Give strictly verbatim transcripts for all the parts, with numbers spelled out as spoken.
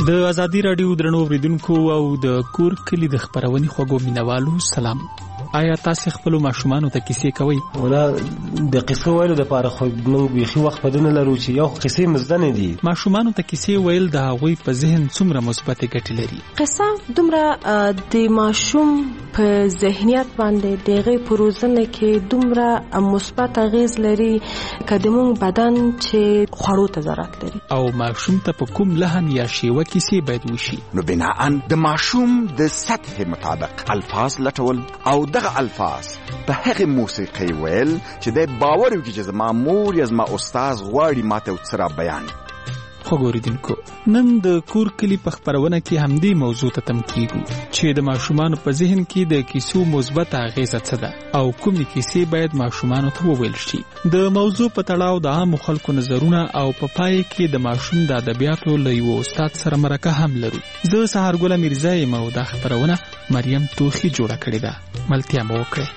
د ازادي راډیو درنو اوریدونکو او د کور کلی د خبرونې خوږو مینوالو سلام. آیا تاسو خپل ماشومان ته کیسې کوي؟ ولا د قصو ویلو د پاره خو موږ بيخي وخت پدونه لرو چې یو قصې مزدنه دي. ماشومان ته کیسې ویل د هغوی په ذهن څومره مثبت ګټې لري. قصه دومره د ماشوم په ذهنیت باندې دغه پروزنه کې دومره مثبت اغیز لري کدمون بدن چې خوړو ته ضرورت لري. او ماشوم ته په کوم لهن یا شیوه کیسې باید وشي؟ نو بناء د ماشوم د سطح مطابق الفاظ لټول او دغه الفاظ په هغه موسیقي ویل چې د باور وکړي چې زما مور یا زما استاد غواړي ماته وڅرا بیان. خو ګوریدونکو نن د کور کلی په خبرونه کې هم دې موضوع ته تم کیږو چې د ماشومان په ذهن کې د کیسو مثبت اغیزه څه ده او کومې کیسې باید ماشومان ته وویل شي. د موضوع په تړاو د عام خلکو نظرونه او په پای کې د ماشوم د ادبیاتو له یو استاد سره مرکه هم لرو. زه سهارګل میرزا یم او د خبرونه مریم توخی جوړه کړې ده. ملتیا مو وکړئ.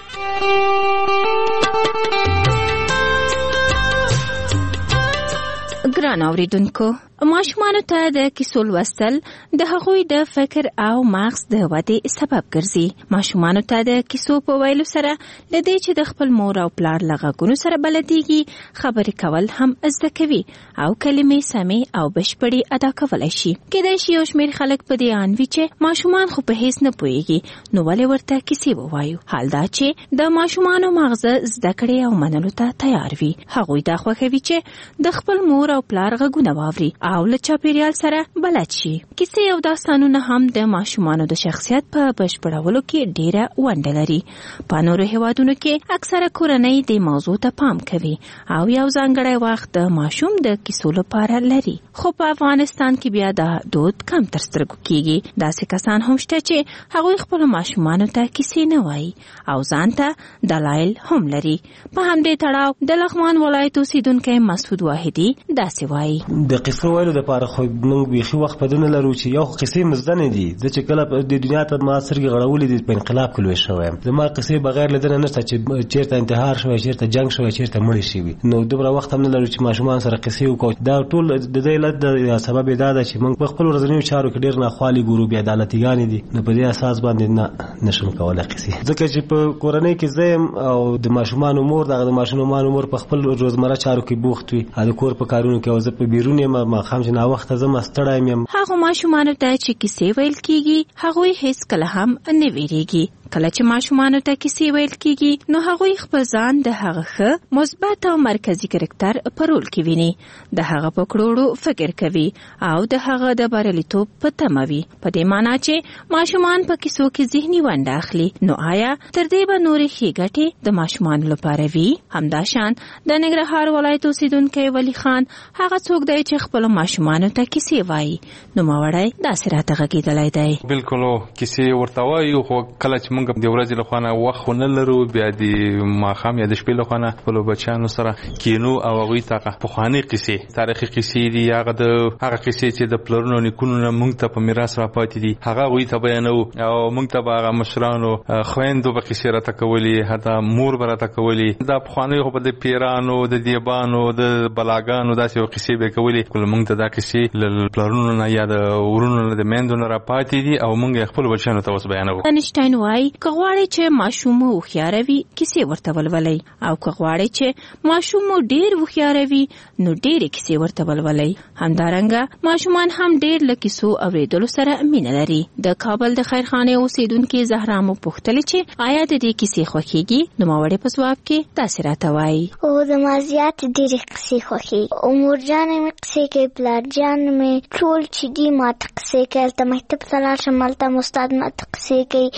ګران اوریدونکو، ماشومانو ته د کیسو لوستل د هغوی د فکر او مغز د ودې سبب ګرځي. ماشومانو ته د کیسو په ویلو سره لدې چې د خپل مور او پلار له غږونو سره بلديږي، خبرې کول هم زده کوي او کلمې سمې او بشپړې ادا کولای شي. کېدای شي یو شمېر خلک په دې ان وي چې ماشومان خو په هیڅ نه پوهیږي، نو ولې ورته کیسې ووایو؟ حال دا چې د ماشومانو مغز زده کړې او منلو ته تیار وي. هغوی دا خوښوي چې د خپل مور او پلار غږونه واوري او له چاپیریال سره بلد شي. کیسې او داستانونه هم د ماشومانو د شخصیت په بشپړولو کې ډیره ونډه لري. په نورو هیوادونو کې اکثره کورنۍ د موضوع ته پام کوي او یو ځانګړی وخت د ماشوم د کیسو لپاره لري. خو په افغانستان کې بیا دا دود کم تر سترګو کیږي. داسې کسان هم شته چې هغوی خپل ماشومانو ته کیسې نه وایي او ځان ته دلایل هم لري. په همدې تړاو د لغمان ولایت اوسیدونکی مسعود واحدي داسې وایي: د قصو ویلو د پاره خو موږ بيخي وخت پدونه لرو چې یو قصې مزدنه دي. زه چې کله د دنیا ته ما سرګي غړولې دي په انقلاب کې لوي شوم. زما قصې بغیر لدنه نشته چې چیرته انتحار شوی، چیرته جنگ شوی، چیرته مړ شي. نو دومره وخت هم نه لرو چې ماشومان سره قصې وکړو. دا ټول د دې لد د سبب دا ده چې موږ په خپل ورځنیو چارو کې ډیر نه خالي ګورو، بیا عدالتيګان دي. نو په دې اساس باندې نه نشم کولای قصې، ځکه چې په کورنۍ کې زم او د ماشومان مور دغه د ماشومان مور په خپل روزمره چارو کې بوخت وي، د کور په کارونو کې او زه په بیرونی ما خام چې نا وخت زم استړایم یم. هغه ماشومان ته چې کیسې ویل کیږي هغوی هیڅ کله هم نه ویریږي. کله چې ماشومانو ته کیسې ویل کیږي نو هغوی خپل ځان د هغه ښه مثبت او مرکزی کرکټر په رول کې ویني، د هغه په کړوړو فکر کوي او د هغه د بریالیتوب په تمه وي. په دې معنی چې ماشومان په کیسو کې ذهني ونډه اخلي. نو آیا تر دې به نورې ښې ګټې د ماشومانو لپاره وي؟ همداشان د ننګرهار ولایت اوسیدونکی ولی خان هغه څوک دی چې خپل ماشومانو ته کیسې وایي. نو ماوړی داسې راته غږېدلی دی. بالکل کیسې ورته وایو، خو کله چې موږ د ورځې لخوا وخت نه لرو، بیا د ماښام یا د شپې لخوا خپلو بچیانو سره کینو او هغوی ته پخوانۍ قصې، تاریخي قصې دي، هغه د هغه قصې چې د پلرونو نیکونو نه موږ ته په میراث راپاتې دي، هغه هغوی ته بیانو او موږ ته به هغه مشرانو خویندو به قصې راته کولې، حتی مور به راته کولې. دا پخوانۍ خو به د پیرانو، د دیبانو، د بلاګانو داسې قصې به کولې. کله موږ ته دا قصې له پلرونو نه یا د ورونو نه د میندو نه راپاتې دي او موږ خپل بچیانو ته اوس بیانوو. انشټاین وایي که غواړئ چې ماشوم مو هوښیار وي کیسې ورته ولولئ، او که غواړئ چې ماشوم مو ډېر هوښیار وي نو ډېرې کیسې ورته ولولئ. همدارنګه ماشومان هم ډېر له کیسو اورېدلو سره مینه لري. د کابل د خیرخانې اوسیدونکي زهرا مو پوښتلې چې آیا د دې کیسې خوښېږي؟ نوموړې په ځواب کې داسې راته وایي: او زما زیات ډېرې قصې خوښېږي. او مورجانې مې قصې کوي، پلارجان مې ټول چې دي ماته قصې کوي. هلته مکتب ته لاړ شم، هلته م استاد ماته قصې کوي.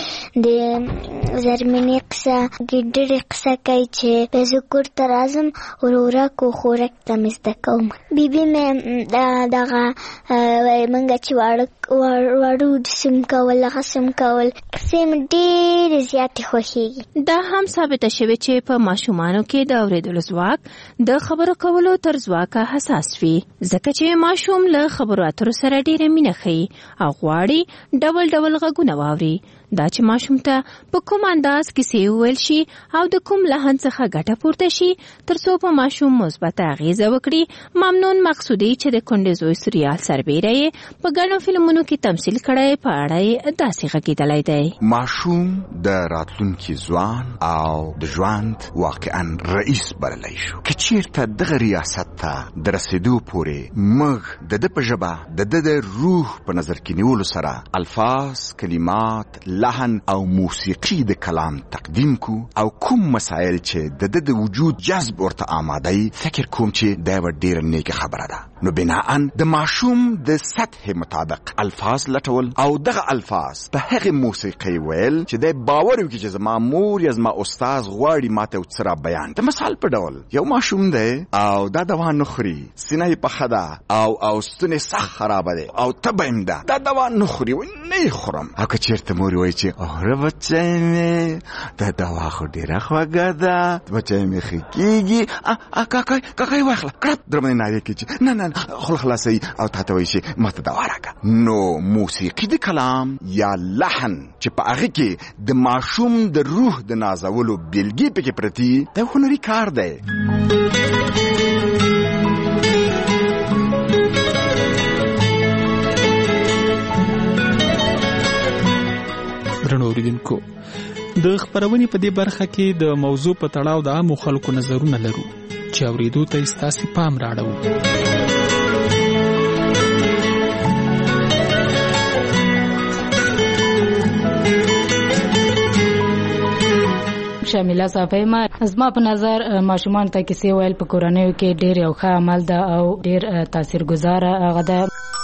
د زرمینې قصه ګیدړې قصه کوي چې به زه کور ته راځم ورورک و خورک ته مې زده کوم. بیبي مې دغه موږ چې واړه ډسم کول، هغه سم کول، قصې مې ډېرې زیاتې خوښېږي. دا هم ثابته شوې چې په ماشومانو کې د اورېدلو ځواک د خبرو کولو تر ځواکه حساس وي، ځکه چې ماشوم له خبرو اترو سره ډېره مینه ښيي او غواړي ډول ډول غږونه واوري. دا چې ماشوم ته ته په کوم انداز کیسې وویل شي او د کوم لحن څخه ګټه پورته شي ترڅو په ماشوم مثبت اغیزه وکړي. ممنون مقصودی چې د کونډې زوی سریال سربیره یې په ګڼو فلمونو کې تمثیل کړی په اړه یې داسې غږېدلی دی. ماشوم د راتلونکي ځوان او د ژوند واقعا رئیس بللی شو. که چیرته دغه ریاست ته د رسېدو پورې موږ د ده په ژبه د ده د روح په نظر کې نیولو سره الفاظ، کلمات، لحن او موسیقي د کلام تقدیم کو او کوم مسائل چې د ده د وجود جذب ورته آماده ای، فکر کوم چې دا یوه ډېره نیکه خبره ده. نو بناءً د ماشوم د سطح مطابق الفاظ لټول او دغه الفاظ په هغې موسیقۍ ویل چې دی باور وکړي چې زما مور یا زما استاز غواړي ماته یو څه را بیان. د مثال په ډول یو ماشوم دی او دا دوا نه خوري، سینه یې پخه ده او او ستونې سخت خرابه دی او تبه یې ده، دا دوا نه خوري، نه یې خورم. او که چېرته مور وایي چې اوره بچی مې دا دوا خو ډېره خوږه ده، بچی مې ښه کېږي، کاکای کاکای واخله کړپ در باندې نارې کوي چې نه نه خوله خلاصوي او تا ته وایي چې ماته دوا راکړه. نو موسیقي د کلام یا لحن چې په هغې کې د ماشوم د روح د نازولو بیلګې پکې پرتي، دا هنري کار دی. درنو اوریدونکو، د خپرونې په دې برخه کې د موضوع په تړاو د عامو خلکو نظرونه لرو چې اورېدو ته یې ستاسې پام راړو. شامله صافی ما زما په نظر ماشومان ته کیسې ویل په کورنیو کې ډېر یو ښه عمل ده او ډېر تاثیرګذاره هغه ده.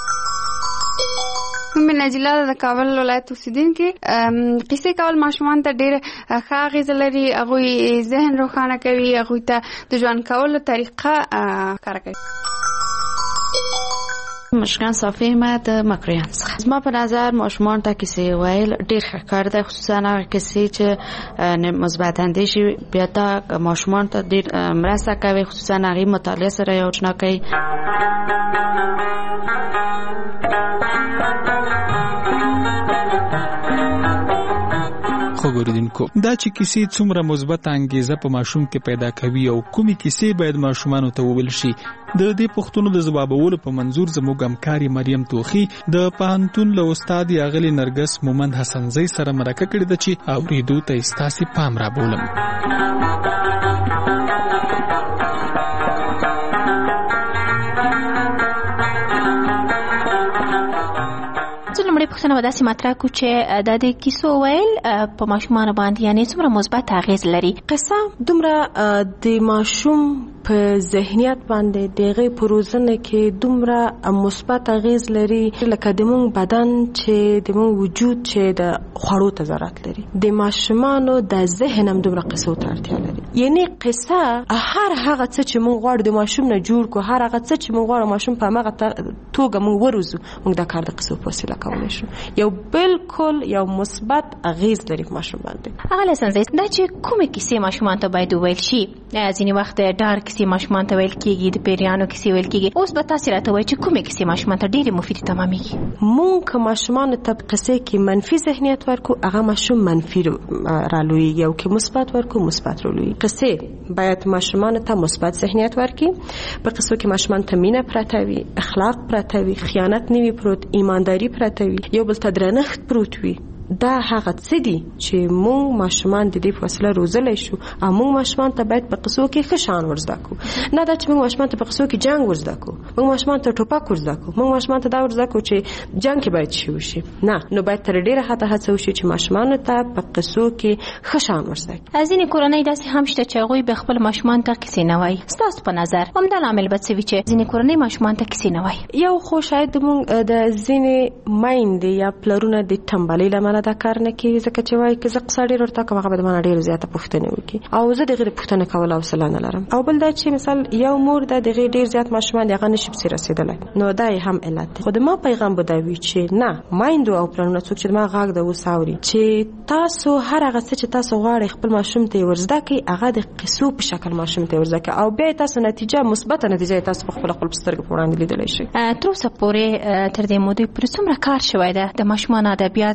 مې نجله د کابل ولایت اوسیدونکې. قصې کول ماشومان ته ډېر ښه اغېزه لري، هغوی ذهن روښانه کوي، هغوی ته د ژوند کولو طریقه ښکاره کوي. مشکان صافی ما د مکریان څخه. زما په نظر ماشومان ته کیسې ویل ډېر ښه کار دی، خصوصا هغه کیسې چې مثبت اندیشې بیا ته ماشومان ته ډېر مرسته کوي، خصوصا هغې مطالعه سره یې آشنا کوي. خو ګوریدونکو، دا چې کیسې څومره مثبت انګیزه په ماشوم کې پیدا کوي او کومې کیسې باید ماشومانو ته وویل شي، د دې پوښتنو د ځوابولو په منظور زموږ همکارې مریم توخي د پوهنتون له استاد اغلې نرګس مومند حسنزۍ سره مرکه کړې ده چې اورېدو ته یې ستاسې پام رابولم. لومړی پوښتنه به داسې مطرح کړو چې دا د کیسو ویل په ماشومانو باندې یعنې څومره مثبت اغېز لري؟ قصه دومره د ماشوم په ذهنیت باندې د هغې په روزنه کې دومره مثبت اغېز لري لکه د مونږ بدن چې د مونږ وجود چې د خوړو ته ضرورت لري. د ماشومانو د ذهن هم دومره قصو ته اړتیا لري. یعنې قصه هر هغه څه چې مونږ غواړو د ماشوم نه جوړ کو، هر هغه څه چې مونږ غواړو ماشوم په همغه توګه مونږ وروزو، مونږ دا کار د قصو په وسیله کولی شو. یو بالکل یو مثبت اغېز لري په ماشوم باندې. هغه لسنځي دا چې کومې کیسې ماشومان ته باید وویل شي؟ ځینې وخت ډار کیسې ماشومان ته ویل کېږي، د پیریانو کیسې ویل کېږي. اوس به تاسې راته وایئ چې کومې کیسې ماشومان ته ډېرې مفیدې تمامېږي؟ مونږ که ماشومانو ته قصې کې منفي ذهنیت ورکو، هغه ماشوم منفي رالویږي، او که مثبت ورکو مثبت رالویږي. قصې باید ماشومانو ته مثبت ذهنیت ورکړي. په قصو کې ماشومان ته مینه پرته وي، اخلاق پرته وي، خیانت نه وي پروت، ایمانداري پرته وي، یو بل ته درنښت پروت وي. دا هغه څه دي چې مونږ ماشومان د دې په وسیله روزلی شو، او مونږ ماشومان ته باید په قصو کې ښه شان ورزده کړو. نه دا چې مونږ ماشومان ته په قصو کې جنګ ورزده کړو، مونږ ماشومان ته ټوپک ورزده کړو، مونږ ماشومان ته دا ورزده کړو چې جنګ کې باید شي وشي. نه، نو باید تر ډېره حده هڅه وشي چې ماشومانو ته په قصو کې ښه شان ورزده کړي. ځینې کورنۍ داسې هم شته چې هغوی به خپل ماشومان ته کیسې نه وایي. ستاسو په نظر همدا لامل به څه وي چې ځینې کورنۍ ماشومان ته کیسې نه وایي؟ یو خو شاید مونږ د ځینې میندې یا پلرونه د ټمبلۍ له امله دا کار نه کوي، ځکه چې وایي که زه قصه ډېر ورته کوم هغه به د مانه ډېره زیاته پوښتنې وکړي، او زه د هغې د پوښتنه کولو حوصله نه لرم. او بل دا چې مثال یو مور ده د هغې ډېر زیات ماشومان دي، هغه نشي پسې رسېدلی، نو دا یې هم علت دی. خو د ما پیغام به دا وي چې نه، میندو او پلرونه څوک چې د ما غږ ده اوس اوري، چې تاسو هر هغه څه چې تاسو غواړئ خپل ماشوم ته یې ورزده کړئ، هغه د قصو په شکل ماشوم ته یې ورزده کړئ، او بیا یې تاسو نتیجه مثبته نتیجه یې تاسو په خپله خپل په سترګو په وړاندې لیدلی شئ. تر اوسه پورې تر دې مودې پورې څومره کار شوی ده د ماشومانو ادبیاتو ته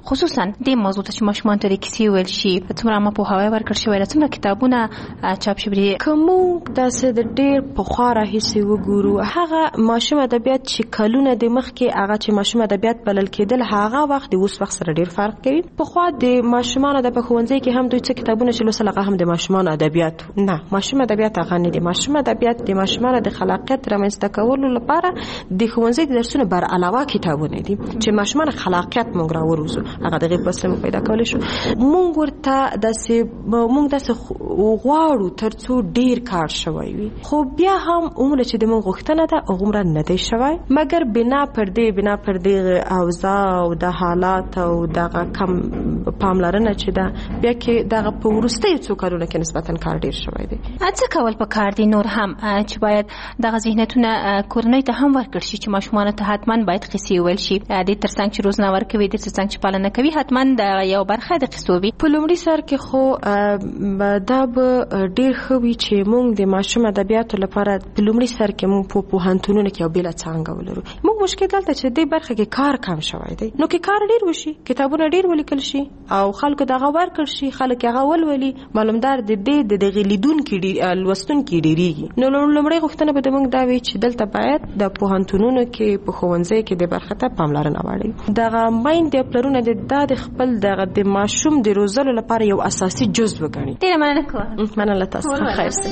خصوصا د موضوع ته چې ماشومان ته کیسې ویل شي څومره ما په هواي ورکړ شوی څومره کتابونه چاپ شوي کوم داسې د ډیر په خوا راهیسې وګورو هغه ماشوم ادبیات چې کلونه د مخ کې هغه چې ماشوم ادبیات بلل کېدل هغه وخت د اوس وخت سره ډیر فرق کوي. په خوا د ماشومان د ښوونځي کې هم دوی څه کتابونه چې لوستل هغه هم د ماشومان ادبیات نه ماشوم ادبیات هغه نه دي. ماشوم ادبیات د ماشومان د خلاقیت رامنځته کولو لپاره د ښوونځي د درسونو بر علاوه کتابونه دي چې ماشومان خلاقیت موږ راوروزو هغه دغه پسله پیدا کول شو. موږ ورته داسې موږ داسې غواړو ترڅو ډیر کار شوی وي خو بیا هم عمر چې د موږ غوښتنه ده عمر نه دی شوی مګر بنا پر دې بنا پر دې اوضاع او د حالات او دغه کم پاملرنه چې ده بیا کې دغه په ورستۍ څو کارونه کې نسبتا کار ډیر شوی دی. څه کول په کار دي نور هم چې باید دغه ذهنیتونه کورنۍ ته هم ورکړ شي چې ماشومان ته حتما باید قصې ویل شي د ترڅنګ چې روزنه ورکوي د ترڅنګ چې پالنه کوي حتما د یو برخه د قصو وي. په لومړي سر کې خو دا به ډیر ښه وي چې موږ د ماشوم ادبیاتو لپاره په لومړي سر کې موږ په پوهنتونونو کې یو بیل څنګه ولرو. موږ مشکل دلته چې د برخه کې کار کم شوی دی نو کې کار ډیر وشي کتابونه ډیر ولیکل شي او خلکو دغه ورکړ شي خلک هغه ولولي معلومدار د دې د دغه لیدون کې لوستون کې ډیریږي. نو لومړی غوښتنه به موږ دا وي چې دلته باید د پوهنتونونو کې په ښوونځي کې د برخه ته پاملرنه وړي. دغه مایند پلرونه د خپل دغه د ماشوم د روزلو لپاره یو اساسي جزء وګڼي. ډیره مننه کوم. مننه تاسو خیر سي.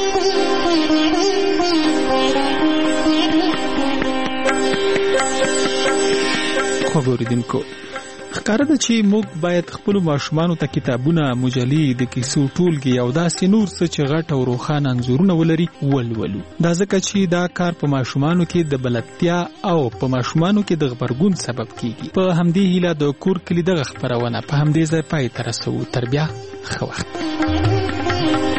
خو ګوریدونکو ښکاره ده چې موږ باید خپلو ماشومانو ته کتابونه مجلې د کیسو ټولګې او داسې نور څه چې غټ او روښانه انځورونه ولري ولولو. دا ځکه چې دا کار په ماشومانو کې د بلدتیا او په ماشومانو کې د غبرګون سبب کیږي. په همدې هیله د کور کلي دغه خپرونه په همدې ځای پای ته رسوو. تر بیا ښه وخت.